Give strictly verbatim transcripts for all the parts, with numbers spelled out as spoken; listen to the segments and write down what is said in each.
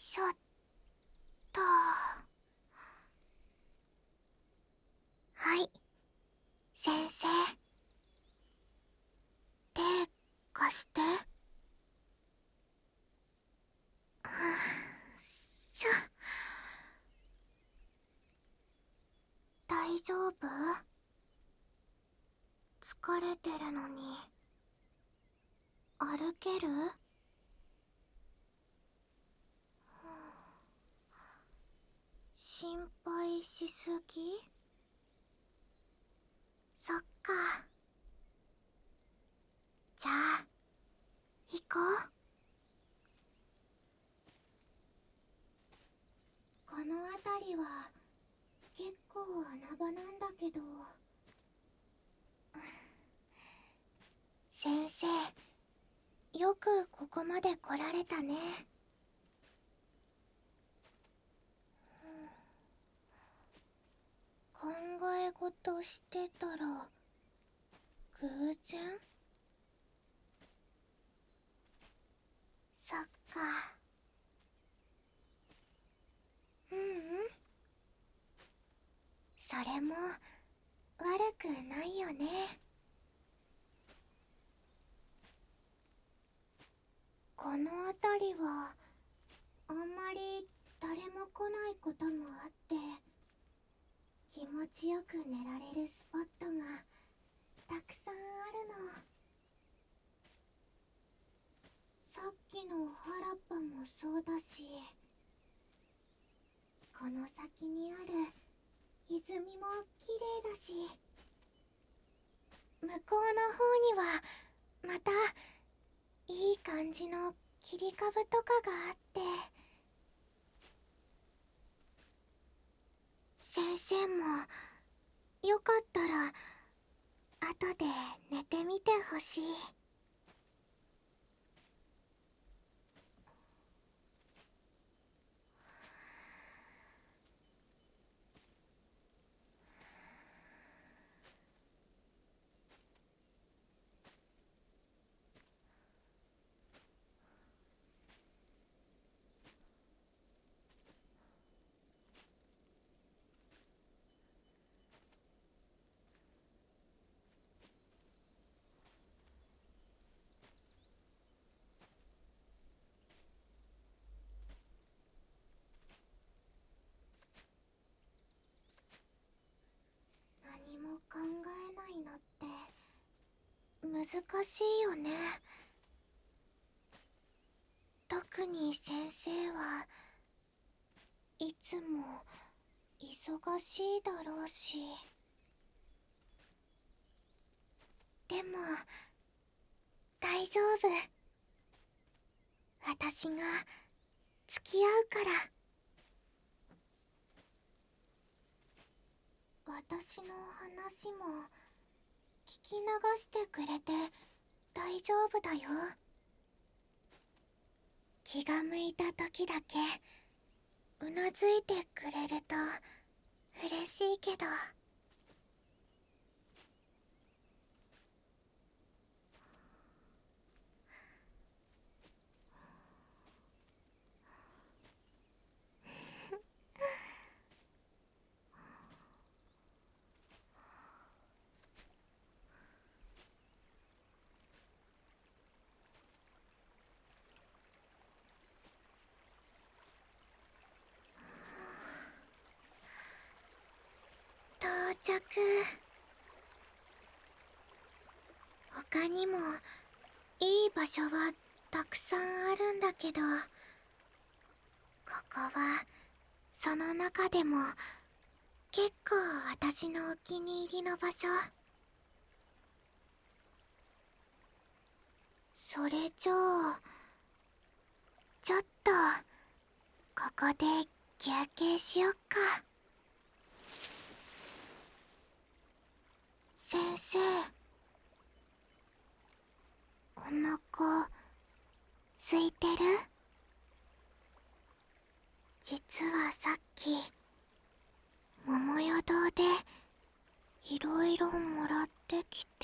しょっと。はい、先生。手貸して。しょ。大丈夫？疲れてるのに歩ける？心配しすぎ？そっか。じゃあ行こう。この辺りは結構穴場なんだけど。先生、よくここまで来られたね。考え事してたら偶然？そっか。ううん、それも悪くないよね。この辺りはあんまり誰も来ないこともあって、気持ちよく寝られるスポットがたくさんあるの。さっきの原っぱもそうだし、この先にある泉も綺麗だし、向こうの方にはまたいい感じの切り株とかがあって。先生もよかったら後で寝てみてほしい。何も考えないのって難しいよね。特に先生はいつも忙しいだろうし。でも大丈夫。私が付き合うから。私の話も聞き流してくれて大丈夫だよ。気が向いた時だけうなずいてくれると嬉しいけど。到着。他にもいい場所はたくさんあるんだけど、ここはその中でも結構私のお気に入りの場所。それじゃあちょっとここで休憩しよっか。先生、お腹空いてる？実はさっき桃代堂でいろいろもらってきて。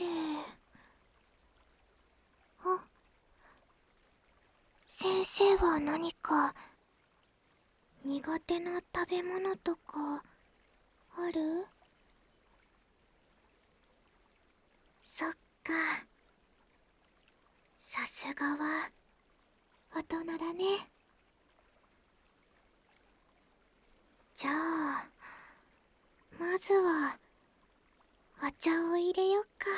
あ、先生は何か苦手な食べ物とかある？そっか、さすがは大人だね。じゃあまずはお茶を入れよっか。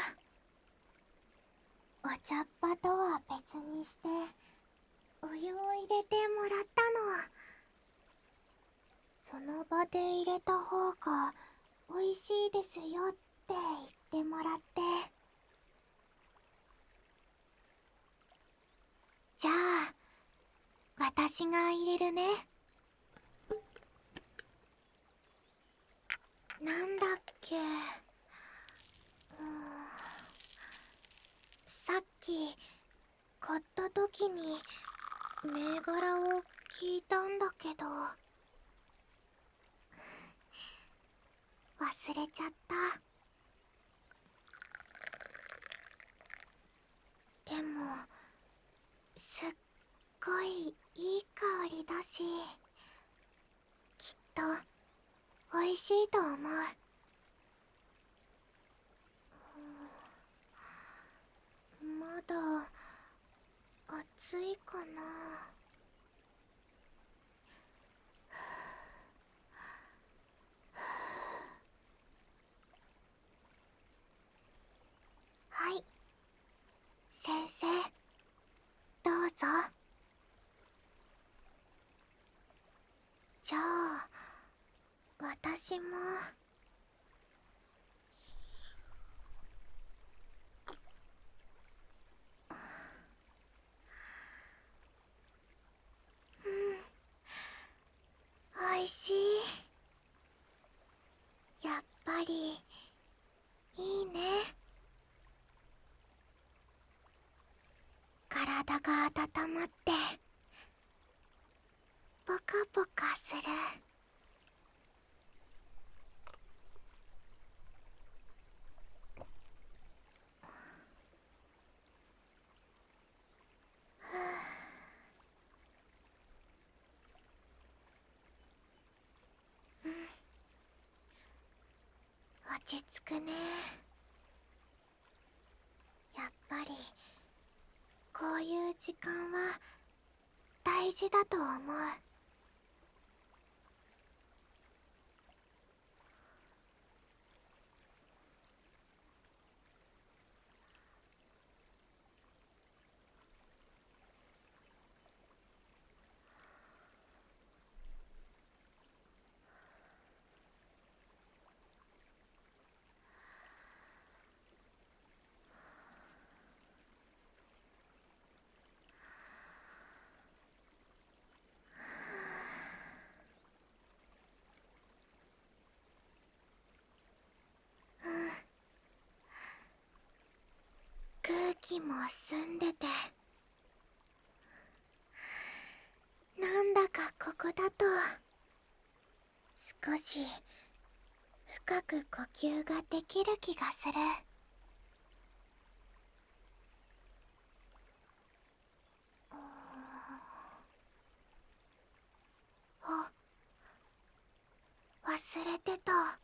お茶っ葉とは別にしてお湯を入れてもらったの。その場で入れた方が美味しいですよって言ってもらって。じゃあ私が入れるね。なんだっけ、うん、さっき買った時に銘柄を聞いたんだけど忘れちゃった。でもすっごいいい香りだし、きっと美味しいと思う。まだ暑いかな。はい、先生どうぞ。じゃあ私も。うん、おいしい。やっぱりいいね。体が温まってポカポカする。ふう、うん、落ち着くね。やっぱりこういう時間は大事だと思う。うん、空気も澄んでて、なんだかここだと少し深く呼吸ができる気がする。あ、忘れてた。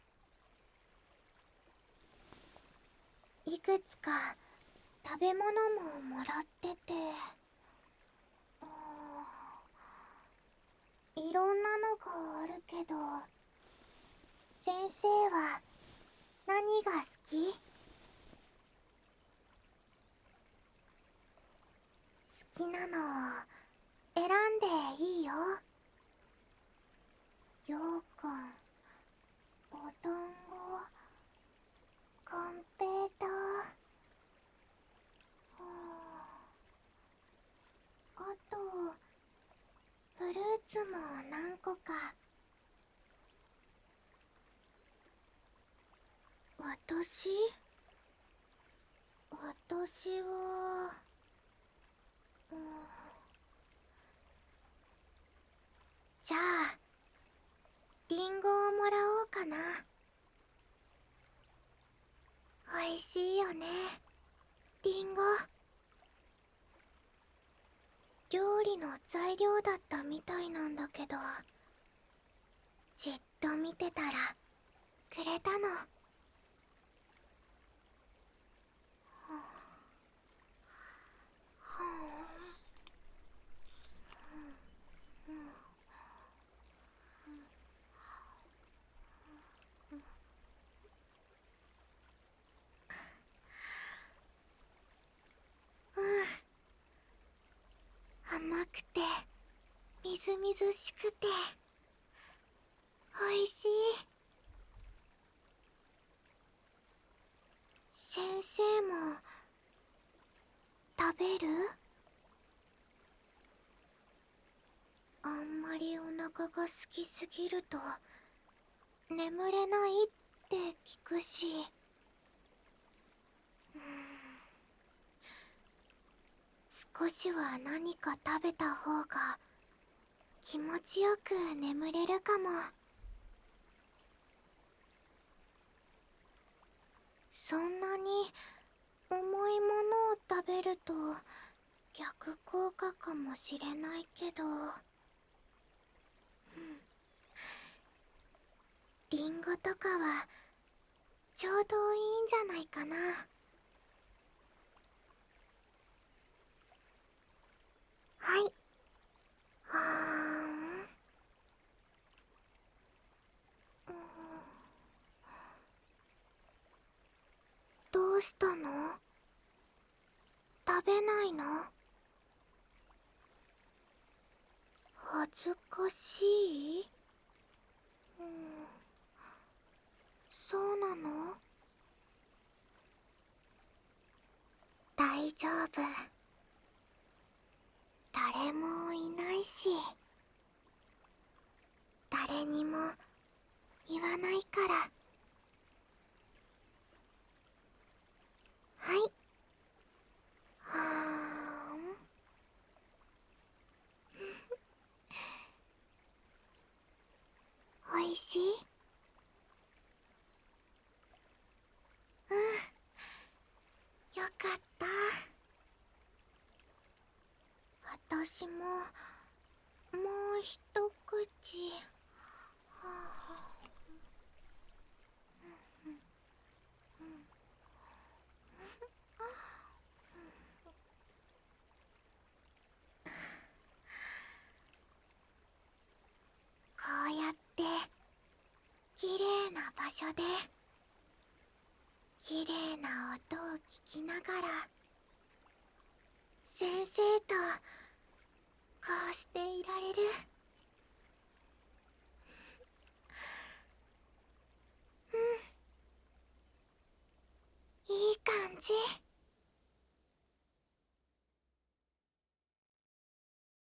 いくつか食べ物ももらってて、いろんなのがあるけど、先生は何が好き？好きなのを選んでいいよ。羊羹、お団子、コンペイトー、あとフルーツも何個か。私私は、うん、じゃあリンゴをもらおうかな。おいしいよね、リンゴ。料理の材料だったみたいなんだけど、 じっと見てたらくれたの。うん、甘くてみずみずしくておいしい。先生も食べる？あんまりお腹が空きすぎると眠れないって聞くし。うん、少しは何か食べた方が気持ちよく眠れるかも。そんなに重いものを食べると逆効果かもしれないけど、リンゴとかはちょうどいいんじゃないかな。はい。はーん。どうしたの？食べないの？恥ずかしい？うん、そうなの？大丈夫。誰もいないし、誰にも言わないから。はい。はーん。おいしい？うん、よかった。私ももう一口。はあ、うんうんうん、こうやって綺麗な場所で綺麗な音を聞きながら先生とこうしていられる。うん、いい感じ。